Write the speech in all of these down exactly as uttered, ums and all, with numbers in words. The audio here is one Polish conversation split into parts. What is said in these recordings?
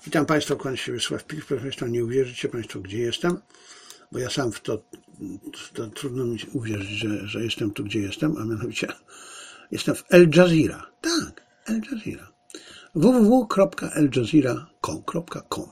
Witam Państwa, kłaniam się Wiesław Pik. Proszę Państwa, nie uwierzycie Państwo, gdzie jestem, bo ja sam w to, to trudno mi uwierzyć, że, że jestem tu, gdzie jestem, a mianowicie jestem w Al Jazeera. Tak, Al Jazeera. w w w kropka al jazeera kropka com.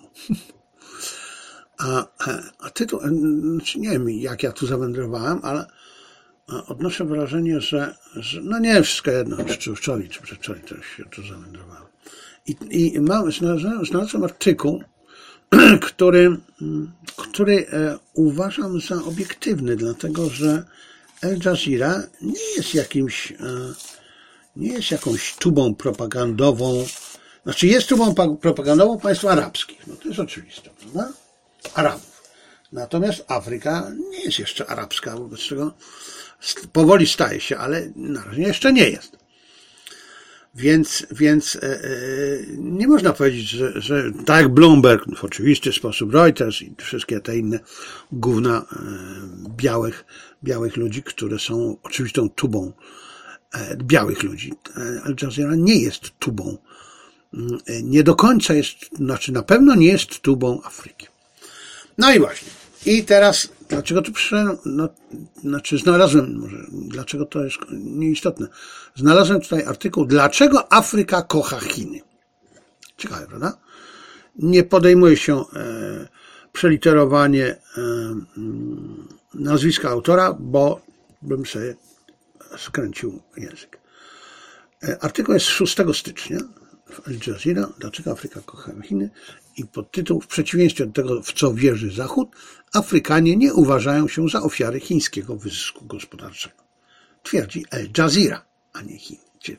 A, a tytuł, nie wiem jak ja tu zawędrowałem, ale odnoszę wrażenie, że, że no nie wszystko jedno, czy wczoraj, czy przedwczoraj też się tu zawędrowałem. I, i mam, znalazłem, znalazłem artykuł, który, który e, uważam za obiektywny, dlatego że Al Jazeera nie jest jakimś, e, nie jest jakąś tubą propagandową, znaczy jest tubą propagandową państw arabskich, no to jest oczywiste, prawda? Arabów. Natomiast Afryka nie jest jeszcze arabska, wobec czego powoli staje się, ale na razie jeszcze nie jest. Więc, więc e, nie można powiedzieć, że, że tak jak Bloomberg, w oczywisty sposób, Reuters i wszystkie te inne gówna e, białych, białych ludzi, które są oczywistą tubą e, białych ludzi. Al Jazeera nie jest tubą. E, nie do końca jest, znaczy na pewno nie jest tubą Afryki. No i właśnie. I teraz, dlaczego tu przyszedłem? No, znaczy znalazłem, może, dlaczego to jest nieistotne. Znalazłem tutaj artykuł, dlaczego Afryka kocha Chiny. Ciekawe, prawda? Nie podejmuje się e, przeliterowanie e, nazwiska autora, bo bym sobie skręcił język. E, artykuł jest z szóstego stycznia w Al Jazeera, dlaczego Afryka kocha Chiny. I podtytuł, w przeciwieństwie do tego, w co wierzy Zachód, Afrykanie nie uważają się za ofiary chińskiego wyzysku gospodarczego. Twierdzi Al Jazeera, a nie Chiny.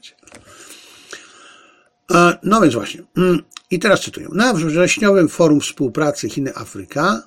No więc właśnie. I teraz cytuję. Na wrześniowym Forum Współpracy Chiny-Afryka,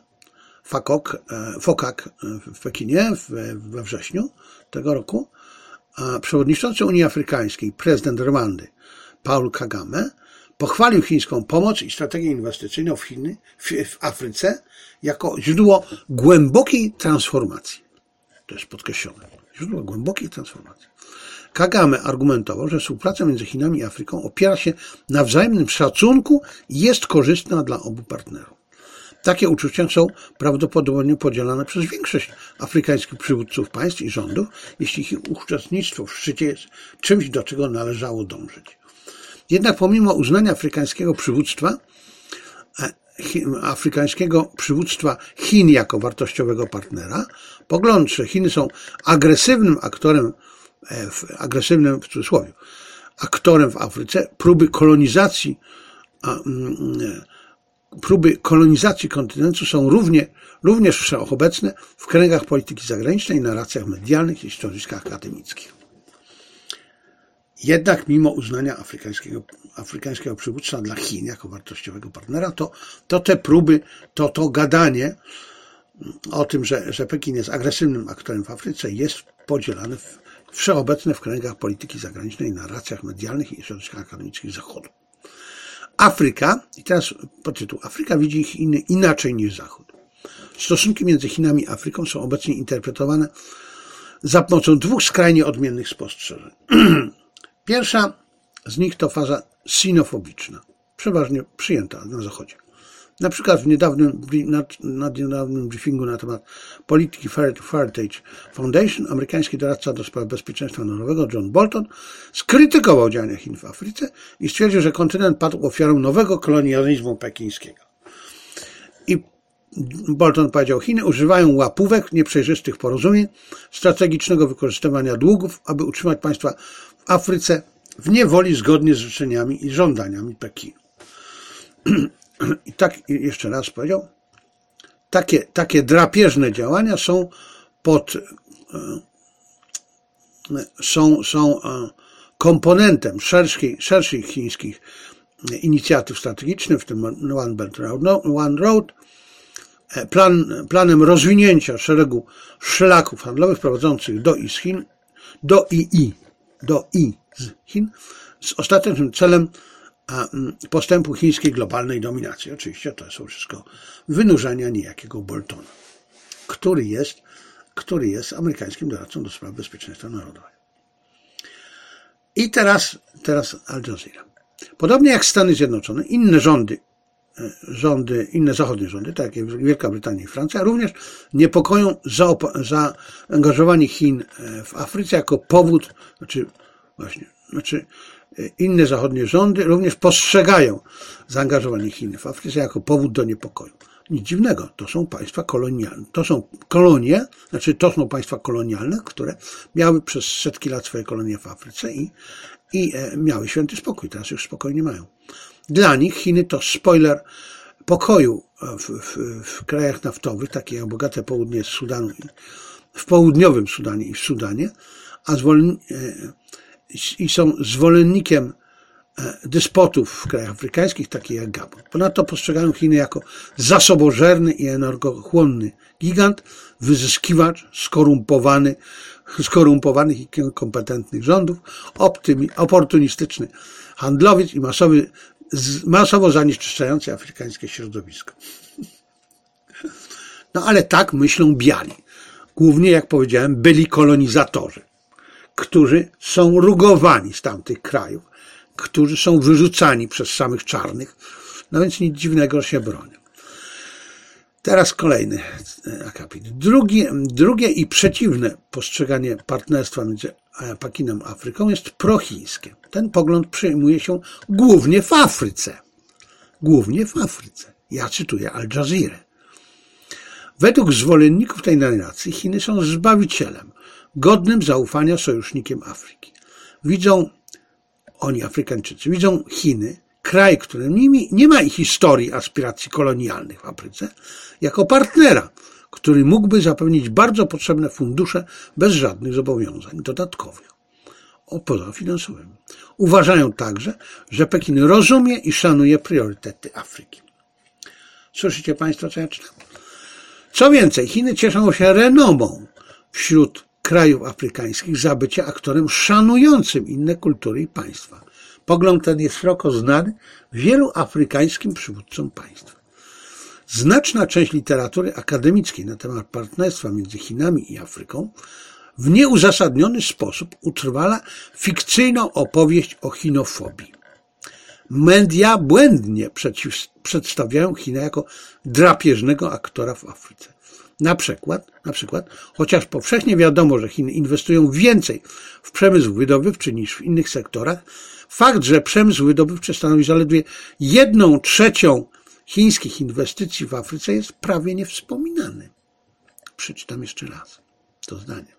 FOCAC w Pekinie we wrześniu tego roku, przewodniczący Unii Afrykańskiej, prezydent Rwandy Paul Kagame, pochwalił chińską pomoc i strategię inwestycyjną w Chiny, w, w Afryce jako źródło głębokiej transformacji. To jest podkreślone. Źródło głębokiej transformacji. Kagame argumentował, że współpraca między Chinami i Afryką opiera się na wzajemnym szacunku i jest korzystna dla obu partnerów. Takie uczucia są prawdopodobnie podzielane przez większość afrykańskich przywódców państw i rządów, jeśli ich uczestnictwo w szczycie jest czymś, do czego należało dążyć. Jednak pomimo uznania afrykańskiego przywództwa, afrykańskiego przywództwa Chin jako wartościowego partnera, pogląd, że Chiny są agresywnym aktorem, agresywnym w cudzysłowie, aktorem w Afryce, próby kolonizacji, próby kolonizacji kontynentu są równie, również wszechobecne w kręgach polityki zagranicznej, narracjach medialnych i środowiskach akademickich. Jednak mimo uznania afrykańskiego, afrykańskiego przywództwa dla Chin jako wartościowego partnera, to, to te próby, to to gadanie o tym, że, że Pekin jest agresywnym aktorem w Afryce, jest podzielane w, wszechobecne w kręgach polityki zagranicznej, narracjach medialnych i środowiskach akademickich Zachodu. Afryka, i teraz podtytuł, Afryka widzi Chiny inaczej niż Zachód. Stosunki między Chinami i Afryką są obecnie interpretowane za pomocą dwóch skrajnie odmiennych spostrzeżeń. Pierwsza z nich to faza sinofobiczna, przeważnie przyjęta na Zachodzie. Na przykład w niedawnym, nad, nad niedawnym briefingu na temat polityki Heritage Foundation amerykański doradca do spraw bezpieczeństwa narodowego John Bolton skrytykował działania Chin w Afryce i stwierdził, że kontynent padł ofiarą nowego kolonializmu pekińskiego. I Bolton powiedział, Chiny używają łapówek, nieprzejrzystych porozumień, strategicznego wykorzystywania długów, aby utrzymać państwa w Afryce w niewoli zgodnie z życzeniami i żądaniami Pekinu. I tak jeszcze raz powiedział, takie, takie drapieżne działania są pod, są, są komponentem szerszych, szerszych chińskich inicjatyw strategicznych, w tym One Belt One Road, plan, planem rozwinięcia szeregu szlaków handlowych prowadzących do i z Chin, do i i, do i z Chin, z ostatecznym celem postępu chińskiej globalnej dominacji. Oczywiście to są wszystko wynurzenia niejakiego Boltona, który jest, który jest amerykańskim doradcą do spraw bezpieczeństwa narodowego. I teraz, teraz Al Jazeera. Podobnie jak Stany Zjednoczone, inne rządy rządy, inne zachodnie rządy, tak jak Wielka Brytania i Francja, również niepokoją zaangażowanie Chin w Afryce jako powód, znaczy właśnie, znaczy inne zachodnie rządy również postrzegają zaangażowanie Chin w Afryce jako powód do niepokoju. Nic dziwnego, to są państwa kolonialne, to są kolonie, znaczy to są państwa kolonialne, które miały przez setki lat swoje kolonie w Afryce i, i miały święty spokój, teraz już spokojnie mają. Dla nich Chiny to spoiler pokoju w, w, w krajach naftowych, takich jak bogate południe Sudanu, w południowym Sudanie i w Sudanie, a zwolen, i są zwolennikiem despotów w krajach afrykańskich, takich jak Gabon. Ponadto postrzegają Chiny jako zasobożerny i energochłonny gigant, wyzyskiwacz skorumpowany, skorumpowanych i kompetentnych rządów, optymi, oportunistyczny handlowiec i masowy, masowo zanieczyszczający afrykańskie środowisko. No ale tak myślą biali. Głównie, jak powiedziałem, byli kolonizatorzy, którzy są rugowani z tamtych krajów, którzy są wyrzucani przez samych czarnych, no więc nic dziwnego, że się bronią. Teraz kolejny akapit. Drugie, drugie i przeciwne postrzeganie partnerstwa między Pekinem a Afryką jest prochińskie. Ten pogląd przyjmuje się głównie w Afryce. Głównie w Afryce. Ja cytuję Al Jazeera. Według zwolenników tej narracji Chiny są zbawicielem, godnym zaufania sojusznikiem Afryki. Widzą oni, Afrykańczycy, widzą Chiny, kraj, który nie ma historii aspiracji kolonialnych w Afryce, jako partnera, który mógłby zapewnić bardzo potrzebne fundusze bez żadnych zobowiązań dodatkowych, poza finansowymi. Uważają także, że Pekin rozumie i szanuje priorytety Afryki. Słyszycie Państwo, co ja czytam? Co więcej, Chiny cieszą się renomą wśród krajów afrykańskich za bycie aktorem szanującym inne kultury i państwa. Pogląd ten jest szeroko znany wielu afrykańskim przywódcom państw. Znaczna część literatury akademickiej na temat partnerstwa między Chinami i Afryką w nieuzasadniony sposób utrwala fikcyjną opowieść o chinofobii. Media błędnie przeciw, przedstawiają Chinę jako drapieżnego aktora w Afryce. Na przykład, na przykład, chociaż powszechnie wiadomo, że Chiny inwestują więcej w przemysł wydobywczy niż w innych sektorach, fakt, że przemysł wydobywczy stanowi zaledwie jedną trzecią chińskich inwestycji w Afryce jest prawie niewspominany. Przeczytam jeszcze raz to zdanie.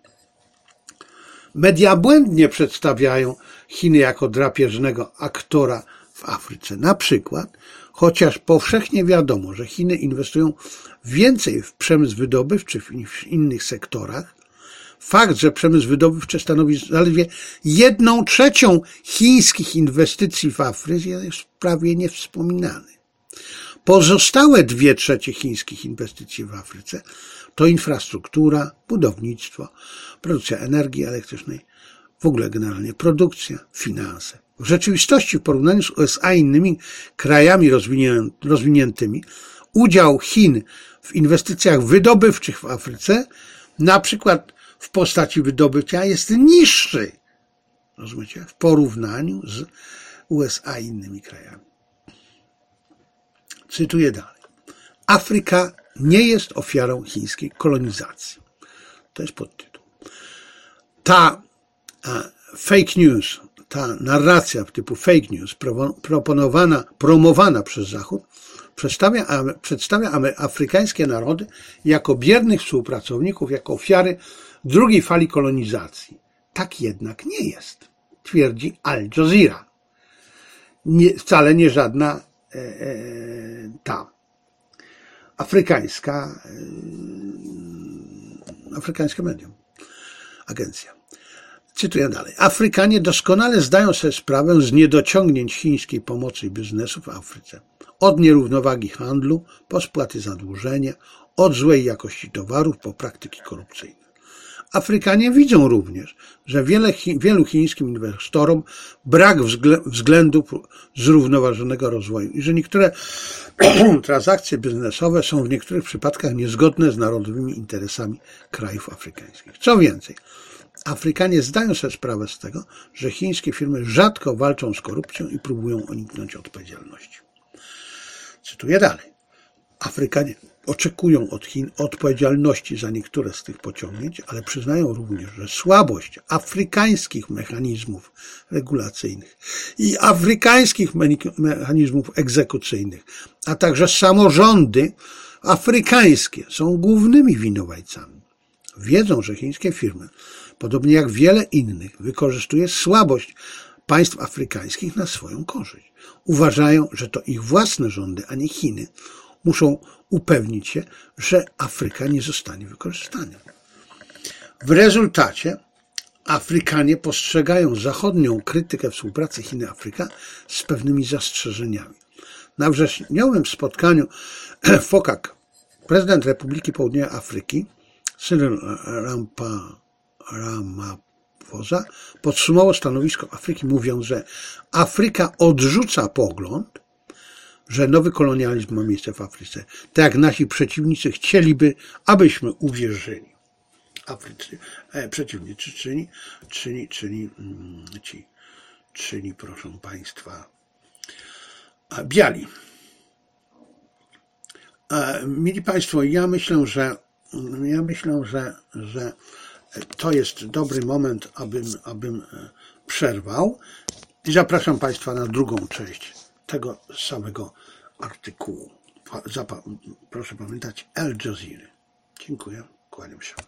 Media błędnie przedstawiają Chiny jako drapieżnego aktora w Afryce. Na przykład, chociaż powszechnie wiadomo, że Chiny inwestują więcej w przemysł wydobywczy niż w innych sektorach, fakt, że przemysł wydobywczy stanowi zaledwie jedną trzecią chińskich inwestycji w Afryce jest prawie niewspominany. Pozostałe dwie trzecie chińskich inwestycji w Afryce to infrastruktura, budownictwo, produkcja energii elektrycznej, w ogóle generalnie produkcja, finanse. W rzeczywistości w porównaniu z U S A i innymi krajami rozwiniętymi udział Chin w inwestycjach wydobywczych w Afryce, na przykład w postaci wydobycia, jest niższy, rozumiecie, w porównaniu z U S A i innymi krajami. Cytuję dalej. Afryka nie jest ofiarą chińskiej kolonizacji. To jest podtytuł. Ta fake news, ta narracja typu fake news proponowana, promowana przez Zachód przedstawia, przedstawia afrykańskie narody jako biernych współpracowników, jako ofiary drugiej fali kolonizacji. Tak jednak nie jest, twierdzi Al Jazeera. Nie, wcale nie żadna e, e, ta afrykańska e, afrykańskie medium, agencja. Cytuję dalej. Afrykanie doskonale zdają sobie sprawę z niedociągnięć chińskiej pomocy i biznesu w Afryce. Od nierównowagi handlu, po spłaty zadłużenia, od złej jakości towarów, po praktyki korupcyjne. Afrykanie widzą również, że wiele, wielu chińskim inwestorom brak względów zrównoważonego rozwoju i że niektóre transakcje biznesowe są w niektórych przypadkach niezgodne z narodowymi interesami krajów afrykańskich. Co więcej, Afrykanie zdają sobie sprawę z tego, że chińskie firmy rzadko walczą z korupcją i próbują uniknąć odpowiedzialności. Cytuję dalej. Afrykanie oczekują od Chin odpowiedzialności za niektóre z tych pociągnięć, ale przyznają również, że słabość afrykańskich mechanizmów regulacyjnych i afrykańskich mechanizmów egzekucyjnych, a także samorządy afrykańskie są głównymi winowajcami. Wiedzą, że chińskie firmy, podobnie jak wiele innych, wykorzystuje słabość państw afrykańskich na swoją korzyść. Uważają, że to ich własne rządy, a nie Chiny, muszą upewnić się, że Afryka nie zostanie wykorzystana. W rezultacie Afrykanie postrzegają zachodnią krytykę współpracy Chiny-Afryka z pewnymi zastrzeżeniami. Na wrześniowym spotkaniu w Fokak prezydent Republiki Południowej Afryki Cyril Ramaphosa podsumował stanowisko Afryki, mówiąc, że Afryka odrzuca pogląd, że nowy kolonializm ma miejsce w Afryce. Tak jak nasi przeciwnicy chcieliby, abyśmy uwierzyli. Afrycy, e, przeciwnicy, czyli, czyli, czyli, mm, ci, czyli, proszę Państwa, biali. E, mili Państwo, ja myślę, że ja myślę, że, że to jest dobry moment, abym, abym przerwał i zapraszam Państwa na drugą część tego samego artykułu. Proszę pamiętać, Al Jazeera. Dziękuję, kłaniam się.